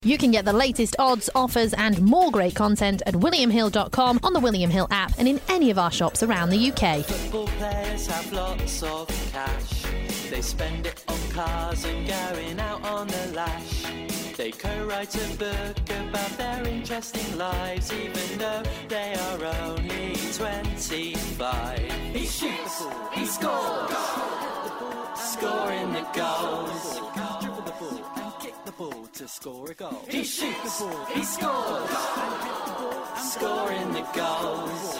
You can get the latest odds, offers and more great content at williamhill.com, on the William Hill app and in any of our shops around the UK. Football players have lots of cash. They spend it on cars and going out on the lash. They co-write a book about their interesting lives, even though they are only 25. He shoots, he scores, scoring the goals. Dribble the ball and kick the ball to score a goal. He shoots, he scores, scoring the goals.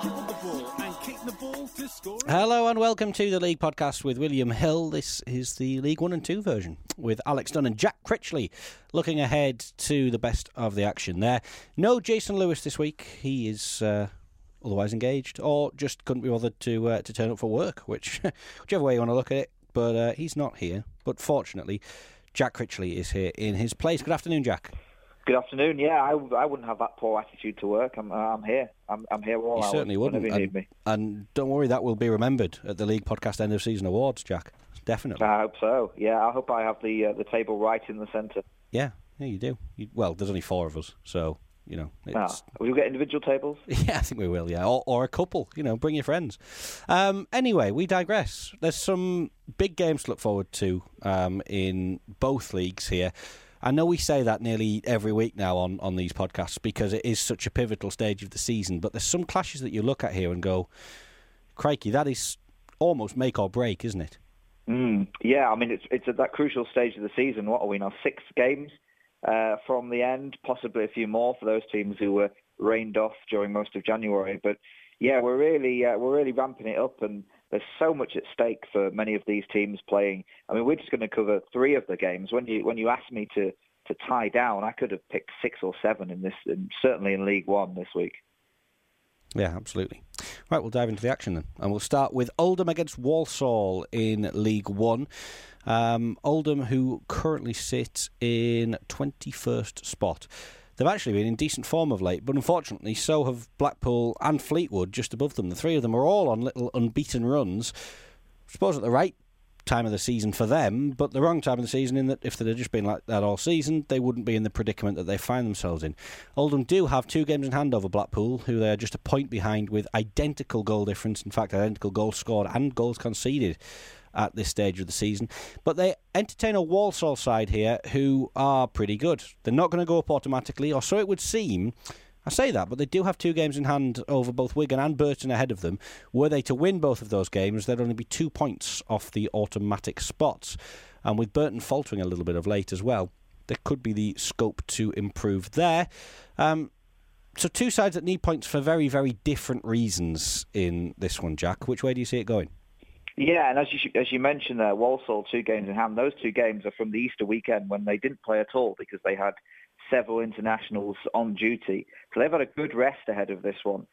Hello and welcome to the League Podcast with William Hill. This is the League 1 and 2 version with Alex Dunn and Jack Critchley looking ahead to the best of the action there. No Jason Lewis this week. He is otherwise engaged or just couldn't be bothered to turn up for work, whichever way you want to look at it. But he's not here. But fortunately, Jack Critchley is here in his place. Good afternoon, Jack. Good afternoon. Yeah, I wouldn't have that poor attitude to work. I'm here. I'm here all hours. You certainly wouldn't. Whenever you need me. And don't worry, that will be remembered at the League Podcast End of Season Awards, Jack. Definitely. I hope so. Yeah, I hope I have the table right in the centre. Yeah, you do. Well, there's only 4 of us, so you know. Will you get individual tables? Yeah, I think we will. Yeah, or a couple. You know, bring your friends. Anyway, we digress. There's some big games to look forward to in both leagues here. I know we say that nearly every week now on these podcasts because it is such a pivotal stage of the season, but there's some clashes that you look at here and go, crikey, that is almost make or break, isn't it? Yeah, I mean, it's at that crucial stage of the season. What are we now, 6 games from the end, possibly a few more for those teams who were rained off during most of January. But yeah, we're really ramping it up, and there's so much at stake for many of these teams playing. I mean, we're just going to cover 3 of the games. When you asked me to tie down, I could have picked 6 or 7 in this, and certainly in League 1 this week. Yeah, absolutely. Right, we'll dive into the action then. And we'll start with Oldham against Walsall in League 1. Oldham, who currently sit in 21st spot. They've actually been in decent form of late, but unfortunately so have Blackpool and Fleetwood just above them. The 3 of them are all on little unbeaten runs. I suppose at the right time of the season for them, but the wrong time of the season in that if they'd just been like that all season, they wouldn't be in the predicament that they find themselves in. Oldham do have 2 games in hand over Blackpool, who they are just a point behind with identical goal difference, in fact identical goals scored and goals conceded at this stage of the season. But they entertain a Walsall side here who are pretty good. They're not going to go up automatically, or so it would seem. I say that, but they do have 2 games in hand over both Wigan and Burton ahead of them. Were they to win both of those games, there'd only be 2 points off the automatic spots. And with Burton faltering a little bit of late as well, there could be the scope to improve there. So 2 sides that need points for very, very different reasons in this one, Jack. Which way do you see it going? Yeah, and as you mentioned there, Walsall 2 games in hand. Those 2 games are from the Easter weekend when they didn't play at all because they had several internationals on duty. So they've had a good rest ahead of this one.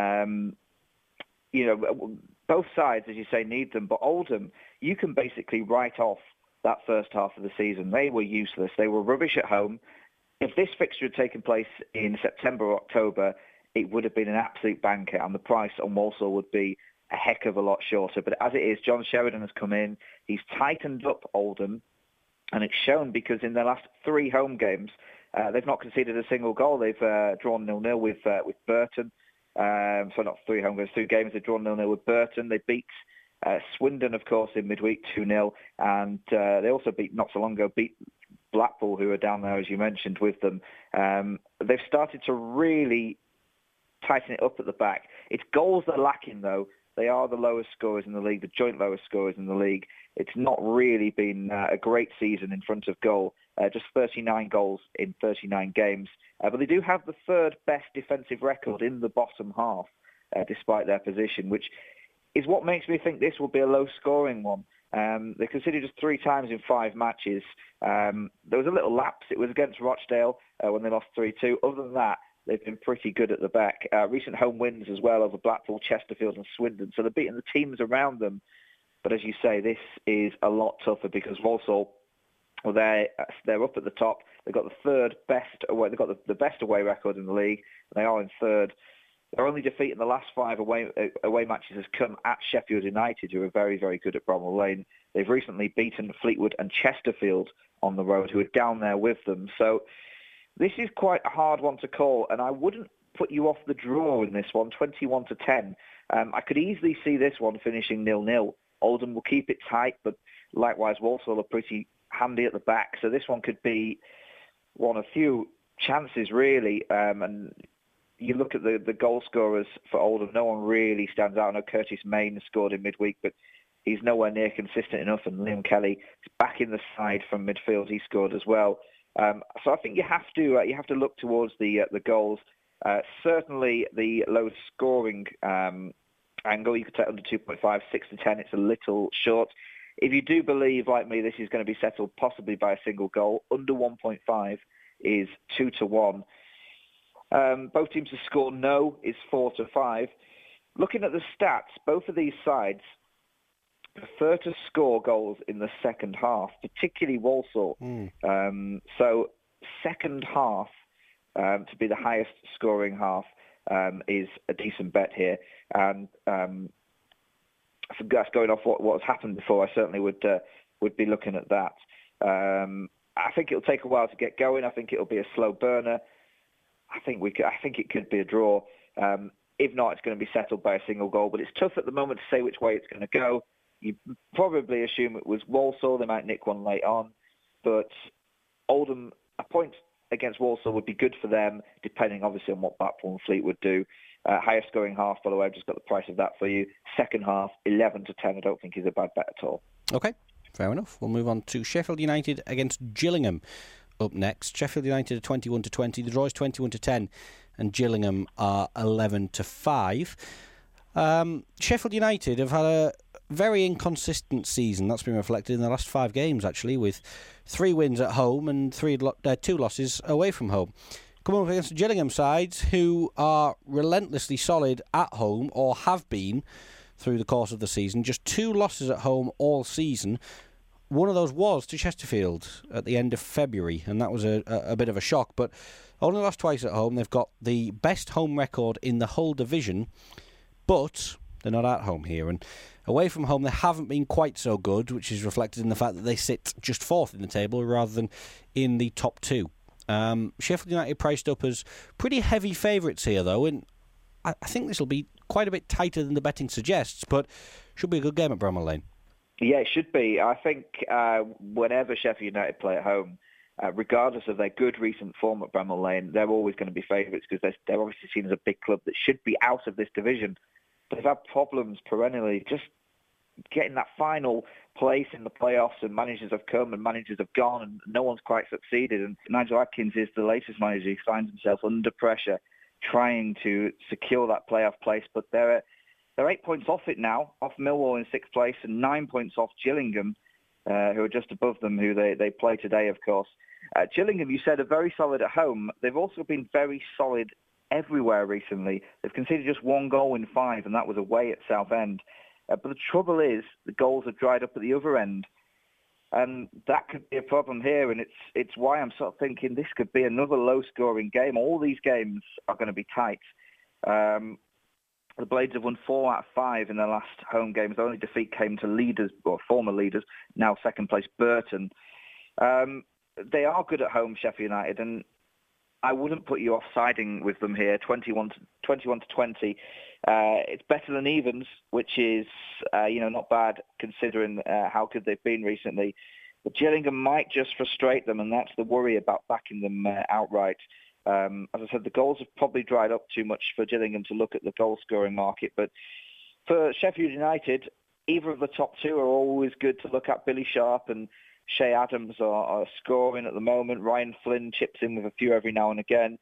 You know, both sides, as you say, need them. But Oldham, you can basically write off that first half of the season. They were useless. They were rubbish at home. If this fixture had taken place in September or October, it would have been an absolute banker, and the price on Walsall would be a heck of a lot shorter. But as it is, John Sheridan has come in. He's tightened up Oldham, and it's shown because in their last 3 home games, they've not conceded a single goal. They've drawn 0-0 with Burton. So not 3 home games, 2 games. They've drawn 0-0 with Burton. They beat Swindon, of course, in midweek 2-0. And they also not so long ago, beat Blackpool, who are down there, as you mentioned, with them. They've started to really tighten it up at the back. It's goals that are lacking, though. They are the lowest scorers in the league, the joint lowest scorers in the league. It's not really been a great season in front of goal. Just 39 goals in 39 games. But they do have the 3rd best defensive record in the bottom half, despite their position, which is what makes me think this will be a low-scoring one. They conceded just 3 times in 5 matches. There was a little lapse. It was against Rochdale when they lost 3-2. Other than that, they've been pretty good at the back. Recent home wins as well over Blackpool, Chesterfield and Swindon. So they're beating the teams around them. But as you say, this is a lot tougher because Walsall, well, they're up at the top. They've got the 3rd best away. They've got the best away record in the league. They are in 3rd. Their only defeat in the last 5 away matches has come at Sheffield United, who are very, very good at Bramall Lane. They've recently beaten Fleetwood and Chesterfield on the road, who are down there with them. So This is quite a hard one to call, and I wouldn't put you off the draw in this one, 21-10. I could easily see this one finishing 0-0. Oldham will keep it tight, but likewise Walsall are pretty handy at the back, so this one could be one of few chances, really. And you look at the goal scorers for Oldham, no one really stands out. I know Curtis Main scored in midweek, but he's nowhere near consistent enough, and Liam Kelly is back in the side from midfield. He scored as well. So I think you have to look towards the goals. Certainly the low scoring angle, you could take under 2.5, 6-10. It's a little short. If you do believe, like me, this is going to be settled possibly by a single goal, under 1.5 is 2-1. Both teams to score no is 4-5. Looking at the stats, both of these sides prefer to score goals in the second half, particularly Walsall. So second half to be the highest scoring half is a decent bet here. And that's going off what's happened before. I certainly would be looking at that. I think it'll take a while to get going. I think it'll be a slow burner. I think it could be a draw. If not, it's going to be settled by a single goal. But it's tough at the moment to say which way it's going to go. You probably assume it was Walsall. They might nick one late on. But Oldham, a point against Walsall would be good for them, depending obviously on what Blackpool and Fleetwood do. Highest scoring half, by the way, I've just got the price of that for you. Second half, 11-10, I don't think is a bad bet at all. Okay, fair enough. We'll move on to Sheffield United against Gillingham up next. Sheffield United are 21-20, the draw is 21-10, and Gillingham are 11-5. Sheffield United have had a very inconsistent season. That's been reflected in the last 5 games, actually, with 3 wins at home and 2 losses away from home. Coming up against the Gillingham sides, who are relentlessly solid at home, or have been through the course of the season. Just 2 losses at home all season. One of those was to Chesterfield at the end of February, and that was a bit of a shock. But only lost twice at home. They've got the best home record in the whole division, but they're not at home here. And away from home, they haven't been quite so good, which is reflected in the fact that they sit just 4th in the table rather than in the top 2. Sheffield United priced up as pretty heavy favourites here, though, and I think this will be quite a bit tighter than the betting suggests, but should be a good game at Bramall Lane. Yeah, it should be. I think whenever Sheffield United play at home, regardless of their good recent form at Bramall Lane, they're always going to be favourites because they're obviously seen as a big club that should be out of this division. But they've had problems perennially just getting that final place in the playoffs, and managers have come and managers have gone and no one's quite succeeded. And Nigel Adkins is the latest manager. He finds himself under pressure trying to secure that playoff place, but they're 8 points off it now, off Millwall in 6th place, and 9 points off Gillingham, who are just above them, who they play today, of course. Gillingham, you said, are very solid at home. They've also been very solid everywhere recently. They've conceded just 1 goal in 5, and that was away at Southend. But the trouble is, the goals have dried up at the other end. And that could be a problem here, and it's why I'm sort of thinking this could be another low-scoring game. All these games are going to be tight. The Blades have won 4 out of 5 in their last home games. The only defeat came to leaders, or former leaders, now second place Burton. They are good at home, Sheffield United, and I wouldn't put you off siding with them here, 21-20. It's better than evens, which is not bad considering how good they've been recently. But Gillingham might just frustrate them, and that's the worry about backing them outright. As I said, the goals have probably dried up too much for Gillingham to look at the goal-scoring market. But for Sheffield United, either of the top 2 are always good to look at. Billy Sharp and Shea Adams are scoring at the moment. Ryan Flynn chips in with a few every now and again.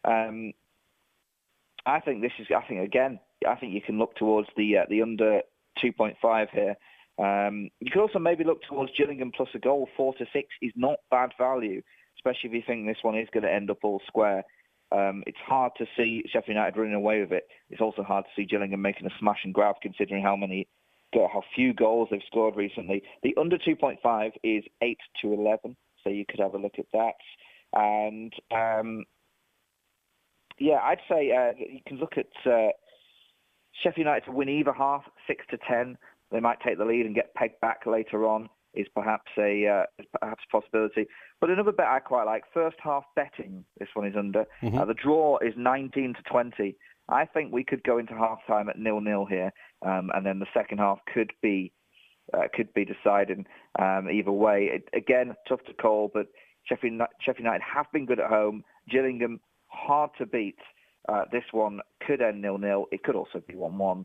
I think you can look towards the under 2.5 here. You could also maybe look towards Gillingham plus a goal. 4-6 is not bad value, especially if you think this one is going to end up all square. It's hard to see Sheffield United running away with it. It's also hard to see Gillingham making a smash and grab, considering how few goals they've scored recently. The under 2.5 is 8-11, so you could have a look at that. And I'd say you can look at Sheffield United to win either half, 6-10. They might take the lead and get pegged back later on. is perhaps a possibility. But another bet I quite like, first half betting, this one is under. The draw is 19-20. I think we could go into half-time at 0-0 here, and then the second half could be deciding either way. Again, tough to call, but Sheffield United have been good at home. Gillingham, hard to beat. This one could end 0-0. It could also be 1-1.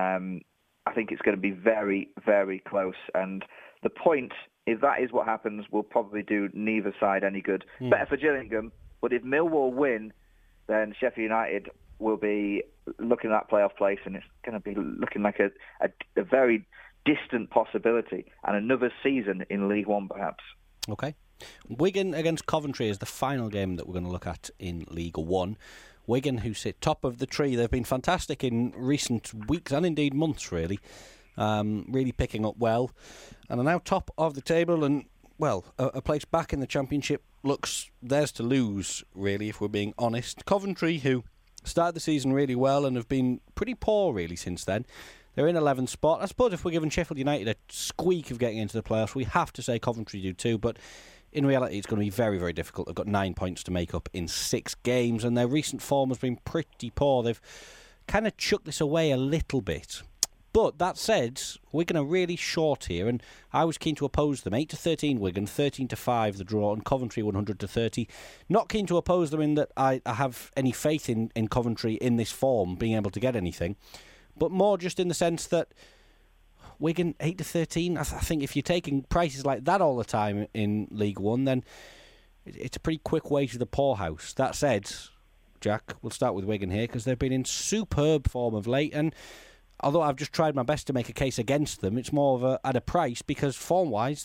I think it's going to be very, very close. And the point, if that is what happens, will probably do neither side any good. Better for Gillingham, but if Millwall win, then Sheffield United will be looking at that playoff place, and it's going to be looking like a very distant possibility, and another season in League One, perhaps. Okay. Wigan against Coventry is the final game that we're going to look at in League One. Wigan, who sit top of the tree, they've been fantastic in recent weeks and indeed months, really. Really picking up well, and are now top of the table, and, well, a place back in the Championship looks theirs to lose, really, if we're being honest. Coventry, who started the season really well and have been pretty poor, really, since then. They're in 11th spot. I suppose if we're giving Sheffield United a squeak of getting into the playoffs, we have to say Coventry do too, but in reality it's going to be very, very difficult. They've got 9 points to make up in 6 games, and their recent form has been pretty poor. They've kind of chucked this away a little bit. But that said, Wigan are really short here, and I was keen to oppose them. 8-13 Wigan, 13-5 the draw, and Coventry 100-30. Not keen to oppose them in that I have any faith in Coventry in this form being able to get anything, but more just in the sense that Wigan 8-13. I think if you're taking prices like that all the time in League One, then it's a pretty quick way to the poorhouse. That said, Jack, we'll start with Wigan here because they've been in superb form of late, and although I've just tried my best to make a case against them, it's more of at a price because form-wise,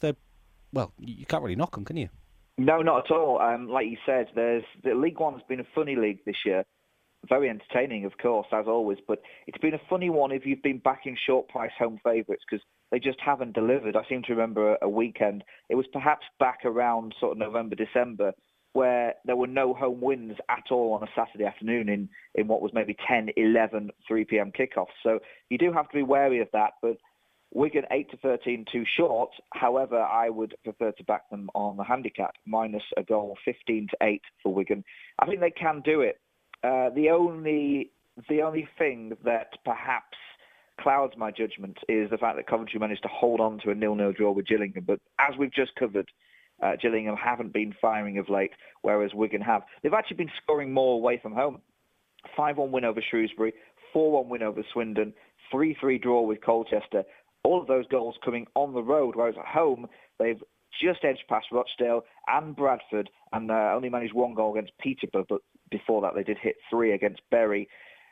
you can't really knock them, can you? No, not at all. Like you said, the League One has been a funny league this year. Very entertaining, of course, as always, but it's been a funny one if you've been backing short-price home favourites because they just haven't delivered. I seem to remember a weekend, it was perhaps back around sort of November, December, where there were no home wins at all on a Saturday afternoon in what was maybe 10, 11, 3 p.m. kickoffs. So you do have to be wary of that, but Wigan 8-13 too short. However, I would prefer to back them on the handicap, minus a goal, 15-8 for Wigan. I think they can do it. The only thing that perhaps clouds my judgment is the fact that Coventry managed to hold on to a 0-0 draw with Gillingham. But as we've just covered, Gillingham haven't been firing of late, whereas Wigan have. They've actually been scoring more away from home. 5-1 win over Shrewsbury, 4-1 win over Swindon, 3-3 draw with Colchester. All of those goals coming on the road, whereas at home they've just edged past Rochdale and Bradford and only managed 1 goal against Peterborough, but before that they did hit 3 against Bury.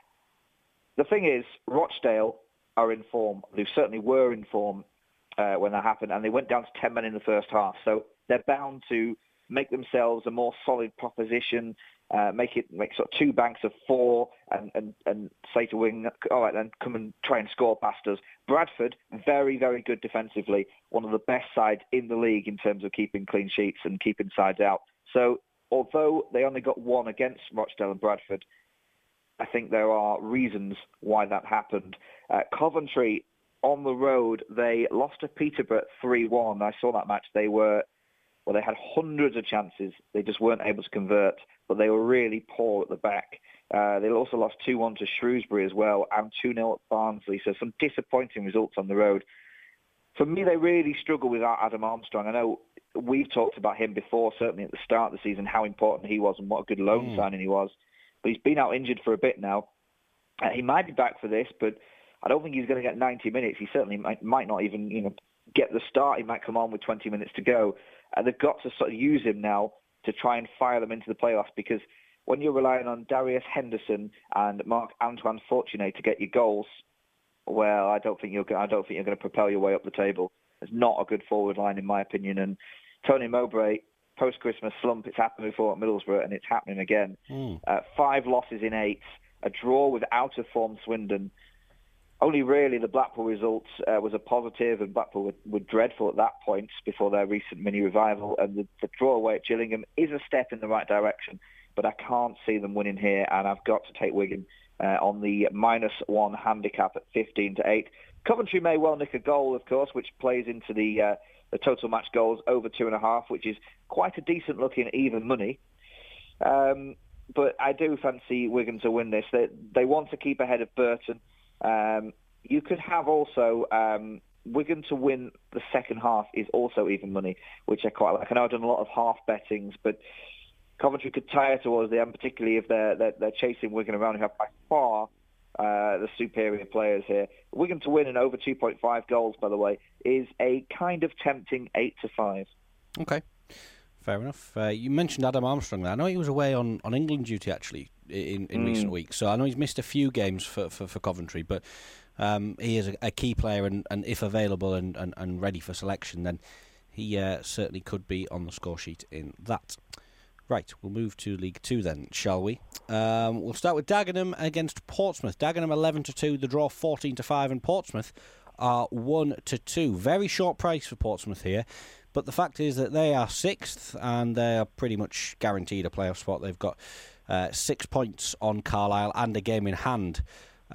The thing is, Rochdale are in form. They certainly were in form when that happened, and they went down to 10 men in the first half. So they're bound to make themselves a more solid proposition, make sort of 2 banks of 4 and say to Wing, all right, then come and try and score past us. Bradford, very, very good defensively, one of the best sides in the league in terms of keeping clean sheets and keeping sides out. So although they only got 1 against Rochdale and Bradford, I think there are reasons why that happened. Coventry, on the road, they lost to Peterborough 3-1. I saw that match. They had hundreds of chances. They just weren't able to convert, but they were really poor at the back. They also lost 2-1 to Shrewsbury as well and 2-0 at Barnsley. So some disappointing results on the road. For me, they really struggle without Adam Armstrong. I know we've talked about him before, certainly at the start of the season, how important he was and what a good loan signing he was. But he's been out injured for a bit now. He might be back for this, but I don't think he's going to get 90 minutes. He certainly might not even get the start. He might come on with 20 minutes to go. They've got to sort of use him now to try and fire them into the playoffs, because when you're relying on Darius Henderson and Marc-Antoine Fortuné to get you goals, well, I don't think you're going to propel your way up the table. It's not a good forward line, in my opinion. And Tony Mowbray, post-Christmas slump, it's happened before at Middlesbrough, and it's happening again. 5 losses in 8, a draw with out-of-form Swindon. Only really the Blackpool results was a positive, and Blackpool were dreadful at that point before their recent mini-revival. And the draw away at Gillingham is a step in the right direction, but I can't see them winning here, and I've got to take Wigan on the -1 handicap at 15-8. Coventry may well nick a goal, of course, which plays into the the total match goals over 2.5, which is quite a decent looking even money. But I do fancy Wigan to win this. They want to keep ahead of Burton. You could have also Wigan to win the second half is also even money, which I quite like. I know I've done a lot of half bettings, but Coventry could tire towards the end, particularly if they're chasing Wigan around, who have by far the superior players here. Wigan to win and over 2.5 goals, by the way, is a kind of tempting 8-5. Okay. Fair enough. You mentioned Adam Armstrong there. I know he was away on England duty, actually, in recent weeks. So I know he's missed a few games for Coventry, but he is a key player, and if available and ready for selection, then he certainly could be on the score sheet in that. Right, we'll move to League Two then, shall we? We'll start with Dagenham against Portsmouth. Dagenham 11-2, the draw 14-5, and Portsmouth are 1-2. Very short price for Portsmouth here. But the fact is that they are 6th and they are pretty much guaranteed a playoff spot. They've got 6 points on Carlisle and a game in hand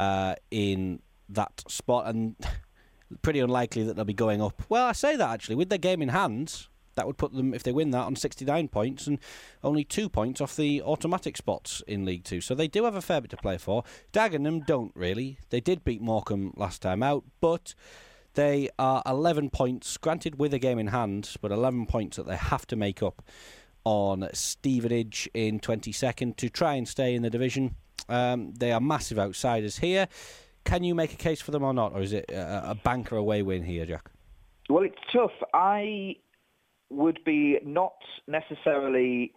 in that spot, and pretty unlikely that they'll be going up. Well, I say that actually, with their game in hand, that would put them, if they win that, on 69 points and only 2 points off the automatic spots in League Two. So they do have a fair bit to play for. Dagenham don't really. They did beat Morecambe last time out, but they are 11 points, granted with a game in hand, but 11 points that they have to make up on Stevenage in 22nd to try and stay in the division. They are massive outsiders here. Can you make a case for them or not? Or is it a banker away win here, Jack? Well, it's tough. I would be not necessarily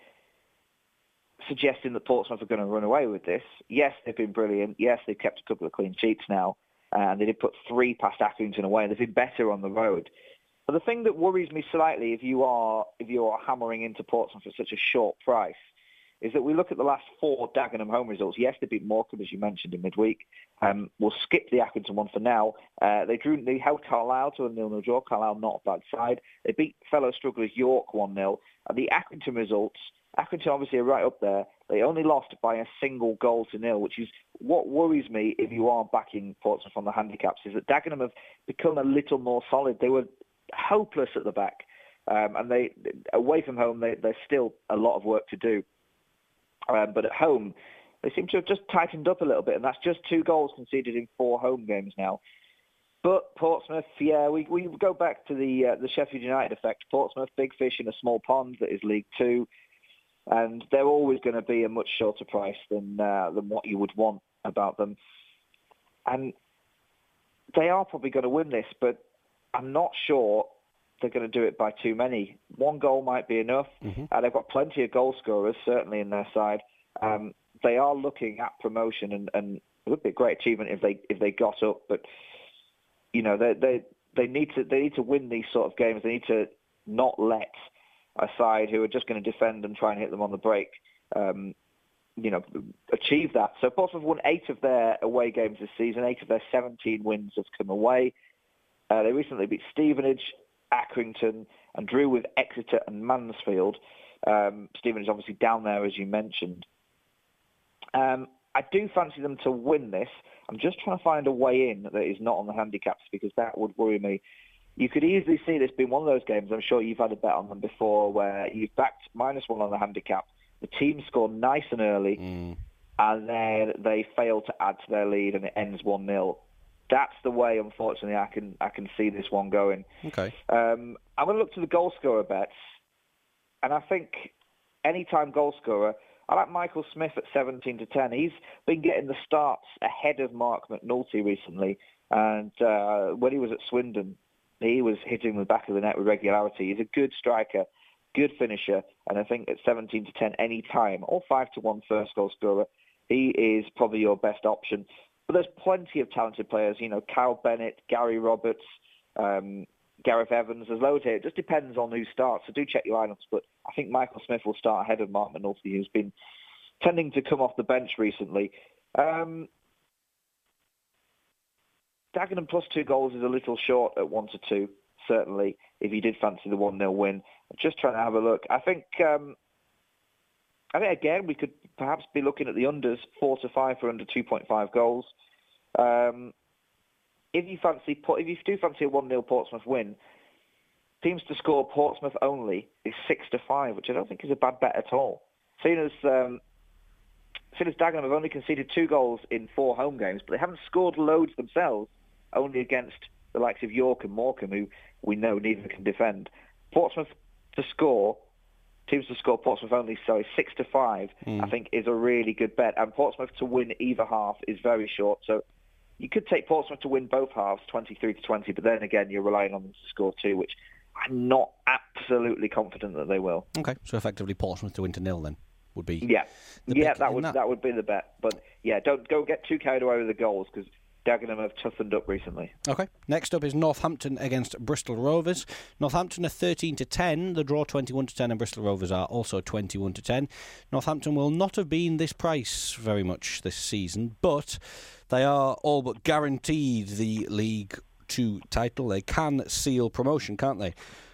suggesting that Portsmouth are going to run away with this. Yes, they've been brilliant. Yes, they've kept a couple of clean sheets now. And they did put 3 past Accrington away. They've been better on the road. But the thing that worries me slightly, if you are hammering into Portsmouth for such a short price, is that we look at the last 4 Dagenham home results. Yes, they beat Morecambe, as you mentioned, in midweek. We'll skip the Accrington one for now. They held Carlisle to a 0-0 draw. Carlisle not a bad side. They beat fellow strugglers York 1-0. And the Accrington results, Accrington obviously are right up there. They only lost by a single goal to nil, which is what worries me if you are backing Portsmouth on the handicaps, is that Dagenham have become a little more solid. They were hopeless at the back. And they away from home, there's still a lot of work to do. But at home, they seem to have just tightened up a little bit, and that's just 2 goals conceded in 4 home games now. But Portsmouth, yeah, we go back to the Sheffield United effect. Portsmouth, big fish in a small pond that is League Two, and they're always going to be a much shorter price than what you would want about them. And they are probably going to win this, but I'm not sure they're going to do it by too many. 1 goal might be enough. They've got plenty of goal scorers, certainly, in their side. They are looking at promotion, and it would be a great achievement if they got up. But you know, they need to win these sort of games. They need to not let a side who are just going to defend and try and hit them on the break, achieve that. So Portsmouth won 8 of their away games this season. 8 of their 17 wins have come away. They recently beat Stevenage, Accrington, and drew with Exeter and Mansfield. Stevenage obviously down there, as you mentioned. I do fancy them to win this. I'm just trying to find a way in that is not on the handicaps, because that would worry me. You could easily see this being one of those games, I'm sure you've had a bet on them before, where you've backed -1 on the handicap. The team scored nice and early, and then they fail to add to their lead, and it ends 1-0. That's the way, unfortunately, I can see this one going. Okay. I'm going to look to the goal scorer bets, and I think anytime goal scorer, I like Michael Smith at 17-10. He's been getting the starts ahead of Mark McNulty recently, and when he was at Swindon, he was hitting the back of the net with regularity. He's a good striker, good finisher, and I think at 17-10 any time, or 5-1 first goal scorer, he is probably your best option. But there's plenty of talented players, Kyle Bennett, Gary Roberts, Gareth Evans. There's loads here. It just depends on who starts, so do check your lineups. But I think Michael Smith will start ahead of Mark McNulty, who's been tending to come off the bench recently. Dagenham plus 2 goals is a little short at 1-2, certainly, if you did fancy the 1-0 win. I'm just trying to have a look. I think again, we could perhaps be looking at the unders, 4-5 for under 2.5 goals. If you do fancy a 1-0 Portsmouth win, teams to score Portsmouth only is 6-5, which I don't think is a bad bet at all. Seeing as Dagenham have only conceded 2 goals in 4 home games, but they haven't scored loads themselves, only against the likes of York and Morecambe, who we know neither can defend. Teams to score Portsmouth only, 6-5, I think is a really good bet. And Portsmouth to win either half is very short, so you could take Portsmouth to win both halves, 23-20, but then again, you're relying on them to score 2, which I'm not absolutely confident that they will. Okay, so effectively Portsmouth to win to 0 then would be... that would be the bet. But yeah, don't get too carried away with the goals, because Dagenham have toughened up recently. Okay, next up is Northampton against Bristol Rovers. Northampton are 13-10, the draw 21-10, and Bristol Rovers are also 21-10. Northampton will not have been this price very much this season, but they are all but guaranteed the League 2 title. They can seal promotion, can't they,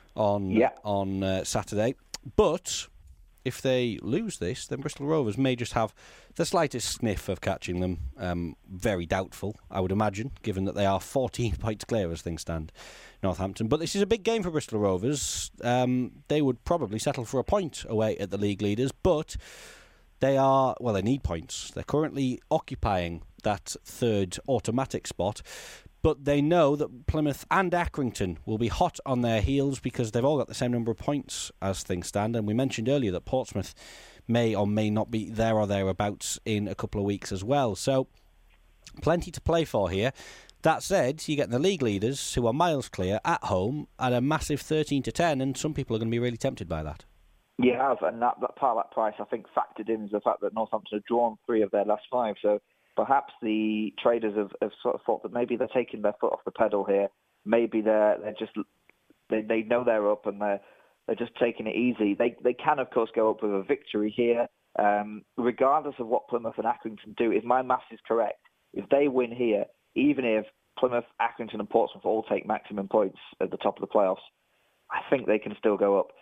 on Saturday? But if they lose this, then Bristol Rovers may just have the slightest sniff of catching them. Very doubtful, I would imagine, given that they are 14 points clear as things stand, Northampton. But this is a big game for Bristol Rovers. They would probably settle for a point away at the league leaders, but they need points. They're currently occupying that 3rd automatic spot, but they know that Plymouth and Accrington will be hot on their heels because they've all got the same number of points as things stand. And we mentioned earlier that Portsmouth may or may not be there or thereabouts in a couple of weeks as well. So plenty to play for here. That said, you're getting the league leaders, who are miles clear, at home at a massive 13-10, and some people are going to be really tempted by that. Yeah, and that part of that price, I think, factored in is the fact that Northampton have drawn 3 of their last 5, so perhaps the traders have sort of thought that maybe they're taking their foot off the pedal here. Maybe they know they're up and they're just taking it easy. They can, of course, go up with a victory here, regardless of what Plymouth and Accrington do. If my maths is correct, if they win here, even if Plymouth, Accrington and Portsmouth all take maximum points at the top of the playoffs, I think they can still go up.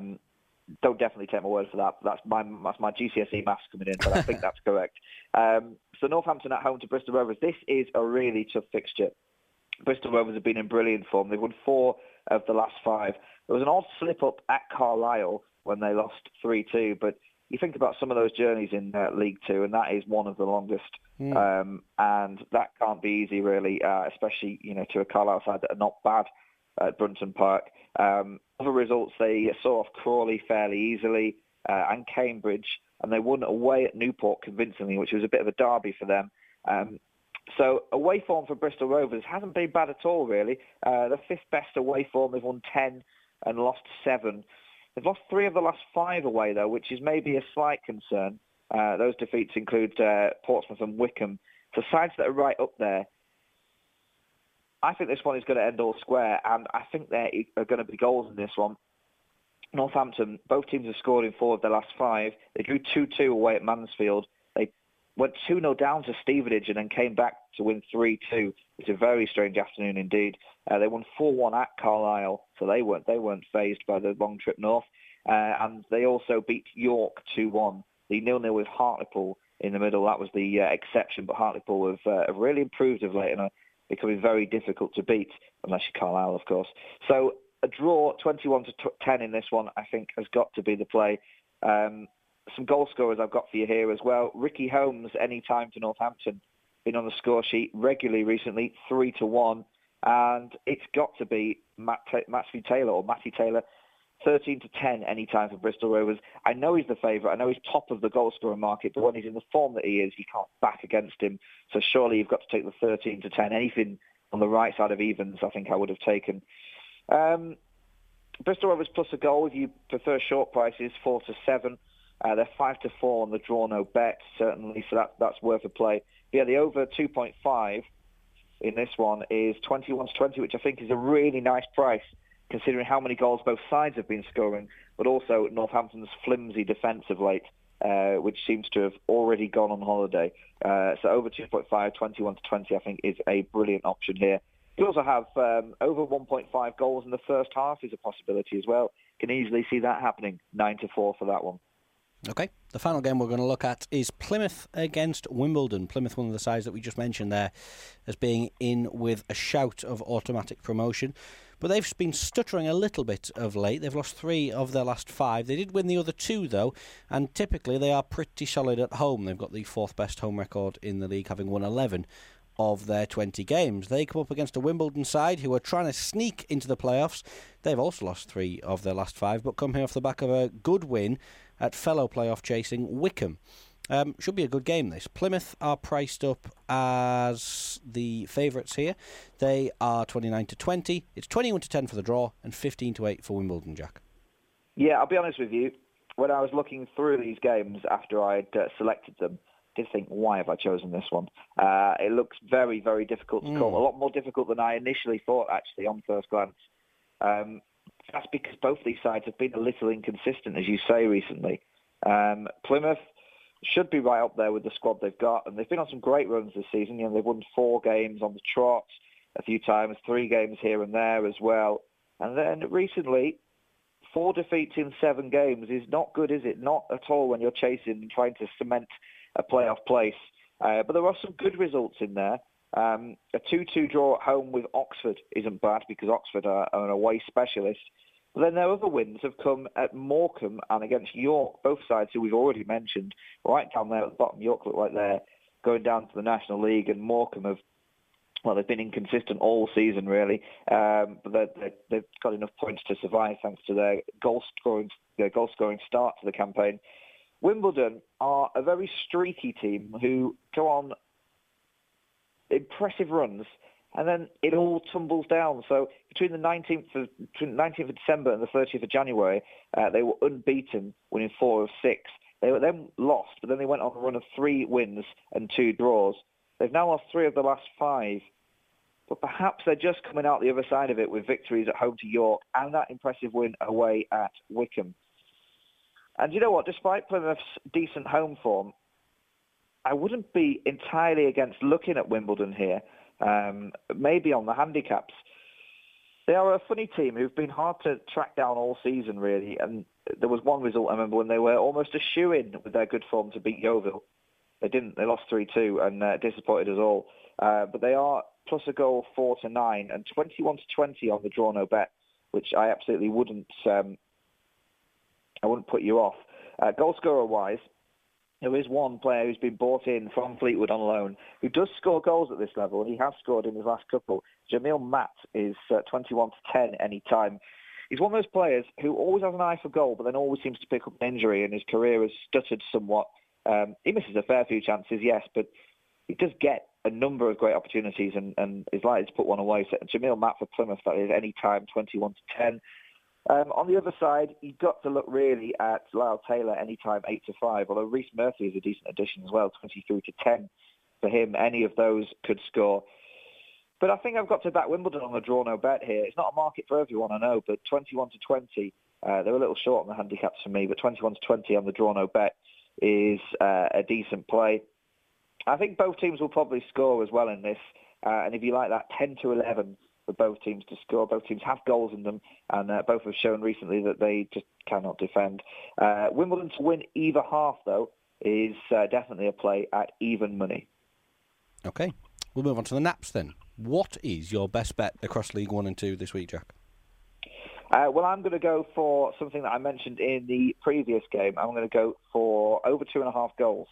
Don't definitely take my word for that. That's my GCSE maths coming in, but I think that's correct. So Northampton at home to Bristol Rovers. This is a really tough fixture. Bristol Rovers have been in brilliant form. They've won 4 of the last 5. There was an odd slip-up at Carlisle when they lost 3-2, but you think about some of those journeys in League 2, and that is one of the longest. And that can't be easy, really, especially to a Carlisle side that are not bad at Brunton Park. Other results, they saw off Crawley fairly easily and Cambridge, and they won away at Newport convincingly, which was a bit of a derby for them. So away form for Bristol Rovers hasn't been bad at all, really. The 5th best away form. They've won 10 and lost 7. They've lost 3 of the last 5 away, though, which is maybe a slight concern. Those defeats include Portsmouth and Wycombe. So sides that are right up there. I think this one is going to end all square, and I think there are going to be goals in this one. Northampton, both teams have scored in 4 of their last 5. They drew 2-2 away at Mansfield. They went 2-0 down to Stevenage and then came back to win 3-2. It's a very strange afternoon indeed. They won 4-1 at Carlisle, so they weren't fazed by the long trip north. And they also beat York 2-1. The 0-0 with Hartlepool in the middle, that was the exception, but Hartlepool have really improved of late and are becoming very difficult to beat, unless you're Carlisle, of course. So a draw, 21-10 in this one, I think has got to be the play. Some goal scorers I've got for you here as well. Ricky Holmes, any time to Northampton, been on the score sheet regularly recently, 3-1, and it's got to be Matthew Taylor, 13-10 any time for Bristol Rovers. I know he's the favourite. I know he's top of the goal scorer market, but when he's in the form that he is, you can't back against him. So surely you've got to take the 13-10. Anything on the right side of evens, I think I would have taken. Bristol Rovers plus a goal, if you prefer short prices, 4-7. They're 5-4 on the draw no bet, certainly, so that's worth a play. But yeah, the over 2.5 in this one is 21-20, which I think is a really nice price, considering how many goals both sides have been scoring, but also Northampton's flimsy defence of late, which seems to have already gone on holiday. So over 2.5, 21-20, I think, is a brilliant option here. You also have over 1.5 goals in the first half is a possibility as well. Can easily see that happening. 9-4 for that one. Okay, the final game we're going to look at is Plymouth against Wimbledon. Plymouth, one of the sides that we just mentioned there as being in with a shout of automatic promotion. but they've been stuttering a little bit of late. They've lost 3 of their last 5. They did win the other 2, though, and typically they are pretty solid at home. They've got the 4th best home record in the league, having won 11 of their 20 games. They come up against a Wimbledon side who are trying to sneak into the playoffs. They've also lost 3 of their last 5, but come here off the back of a good win at fellow playoff chasing Wickham. Should be a good game, this. Plymouth are priced up as the favourites here. They are 29-20. It's 21-10 for the draw and 15-8 for Wimbledon, Jack. Yeah, I'll be honest with you. When I was looking through these games after I'd selected them, I did think, why have I chosen this one? It looks very, very difficult to call. A lot more difficult than I initially thought, actually, on first glance. That's because both these sides have been a little inconsistent, as you say, recently. Plymouth should be right up there with the squad they've got, and they've been on some great runs this season. You know, they've won 4 games on the trot a few times, 3 games here and there as well. And then recently, 4 defeats in 7 games is not good, is it? Not at all when you're chasing and trying to cement a playoff place. But there are some good results in there. A 2-2 draw at home with Oxford isn't bad because Oxford are an away specialist. But then their other wins have come at Morecambe and against York, both sides who we've already mentioned, right down there at the bottom. York look like they're going down to the National League, and Morecambe have, well, they've been inconsistent all season, really. But they've got enough points to survive thanks to their goal-scoring start to the campaign. Wimbledon are a very streaky team who go on impressive runs, and then it all tumbles down. So between the 19th of December and the 30th of January, they were unbeaten, winning 4 of 6. They were then lost, but then they went on a run of 3 wins and 2 draws. They've now lost 3 of the last 5. But perhaps they're just coming out the other side of it with victories at home to York and that impressive win away at Wickham. And you know what? Despite Plymouth's decent home form, I wouldn't be entirely against looking at Wimbledon here. Maybe on the handicaps. They are a funny team who've been hard to track down all season, really. And there was one result, I remember, when they were almost a shoo-in with their good form to beat Yeovil. They didn't. They lost 3-2 and disappointed us all. But they are plus a goal 4-9 and 21-20 on the draw no bet, which I absolutely wouldn't put you off. Goal scorer-wise, there is one player who's been bought in from Fleetwood on loan who does score goals at this level, and he has scored in his last couple. Jamil Matt is 21-10 any time. He's one of those players who always has an eye for goal, but then always seems to pick up an injury, and his career has stuttered somewhat. He misses a fair few chances, yes, but he does get a number of great opportunities and is likely to put one away. So Jamil Matt for Plymouth, that is any time, 21-10. On the other side, you've got to look really at Lyle Taylor anytime 8-5, although Reece Murphy is a decent addition as well, 23-10 for him. Any of those could score. But I think I've got to back Wimbledon on the draw no bet here. It's not a market for everyone, I know, but 21-20, they're a little short on the handicaps for me, but 21-20 on the draw no bet is a decent play. I think both teams will probably score as well in this, and if you like that, 10-11 for both teams to score. Both teams have goals in them, and both have shown recently that they just cannot defend. Wimbledon to win either half, though, is definitely a play at even money. Okay, we'll move on to the naps then. What is your best bet across League 1 and 2 this week, Jack? Well, I'm going to go for something that I mentioned in the previous game. I'm going to go for over 2.5 goals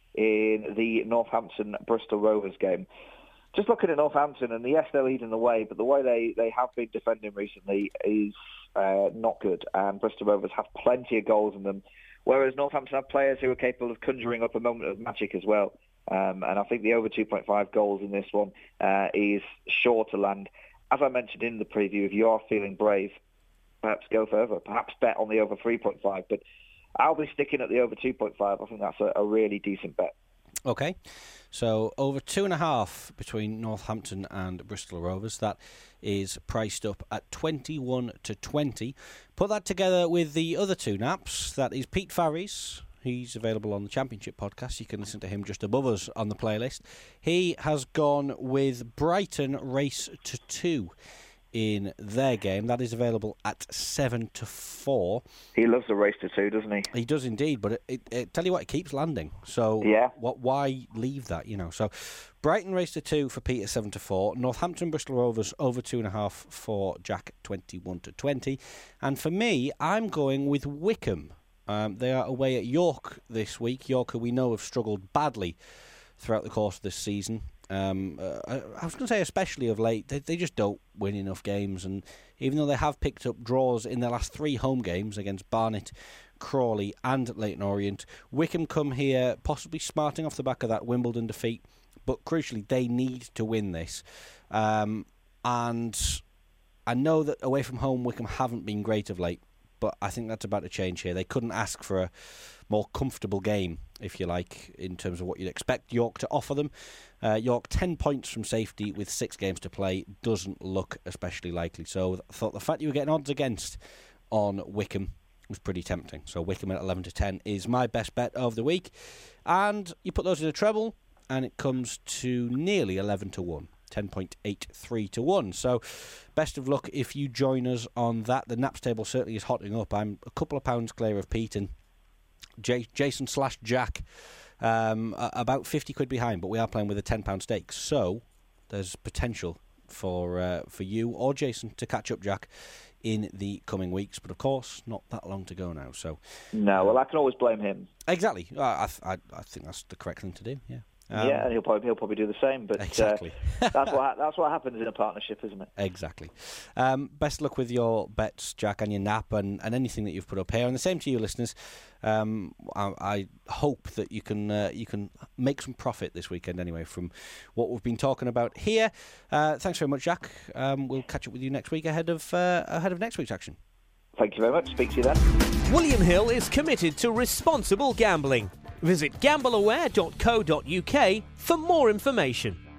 in the Northampton-Bristol Rovers game. Just looking at Northampton, and yes, they're leading the way, but the way they have been defending recently is not good. And Bristol Rovers have plenty of goals in them, whereas Northampton have players who are capable of conjuring up a moment of magic as well. And I think the over 2.5 goals in this one is sure to land. As I mentioned in the preview, if you are feeling brave, perhaps go further. Perhaps bet on the over 3.5. But I'll be sticking at the over 2.5. I think that's a really decent bet. Okay, so over 2.5 between Northampton and Bristol Rovers. That is priced up at 21-20. Put that together with the other 2 naps. That is Pete Farry's. He's available on the Championship podcast. You can listen to him just above us on the playlist. He has gone with Brighton race to 2 in their game. That is available at 7-4. He loves the race to 2, doesn't he? He does indeed, but it tell you what, it keeps landing. So yeah. Why leave that, you know? So Brighton race to 2 for Pete at 7-4. Northampton Bristol Rovers over 2.5 for Jack 21-20. And for me, I'm going with Wycombe. They are away at York this week. York, who we know have struggled badly throughout the course of this season. I was going to say especially of late, they just don't win enough games, and even though they have picked up draws in their last 3 home games against Barnet, Crawley and Leyton Orient, Wycombe come here possibly smarting off the back of that Wimbledon defeat, but crucially they need to win this, and I know that away from home Wycombe haven't been great of late, but I think that's about to change here. They couldn't ask for a more comfortable game, if you like, in terms of what you'd expect York to offer them. York 10 points from safety with 6 games to play doesn't look especially likely. So I thought the fact you were getting odds against on Wycombe was pretty tempting. So Wycombe at 11-10 is my best bet of the week. And you put those in a treble, and it comes to nearly 11-1. 10.83-1. So best of luck if you join us on that. The Naps table certainly is hotting up. I'm a couple of pounds clear of Pete and Jason/Jack, about 50 quid behind, but we are playing with a £10 stake. So there's potential for you or Jason to catch up Jack in the coming weeks, but of course not that long to go now. So no, well, I can always blame him. Exactly. I think that's the correct thing to do. Yeah. Yeah, and he'll probably do the same. But exactly. that's what happens in a partnership, isn't it? Exactly. Best luck with your bets, Jack, and your nap, and anything that you've put up here. And the same to you, listeners. I hope that you can make some profit this weekend, anyway, from what we've been talking about here. Thanks very much, Jack. We'll catch up with you next week ahead of next week's action. Thank you very much. Speak to you then. William Hill is committed to responsible gambling. Visit gambleaware.co.uk for more information.